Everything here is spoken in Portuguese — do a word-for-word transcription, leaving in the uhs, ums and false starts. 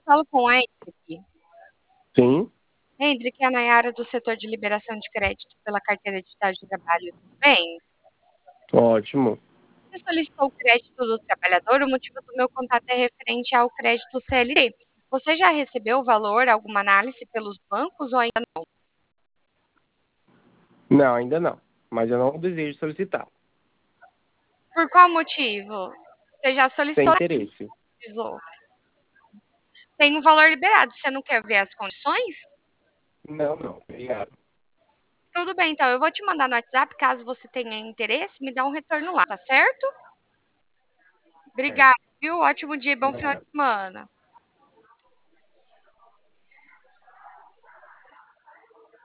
falo com a Hendrik? Sim. Hendrik, é a Nayara do setor de liberação de crédito pela carteira de estágio de trabalho, tudo bem? Ótimo. Você solicitou o crédito do trabalhador, o motivo do meu contato é referente ao crédito C L T. Você já recebeu o valor, alguma análise pelos bancos ou ainda não? Não, ainda não. Mas eu não desejo solicitar. Por qual motivo? Você já Sem solicitou? interesse. Tem um valor liberado, você não quer ver as condições? Não, não. Obrigado. Tudo bem, então eu vou te mandar no WhatsApp, caso você tenha interesse, me dá um retorno lá, tá certo? Certo. Obrigada, viu? Ótimo dia e bom final de Obrigado. semana.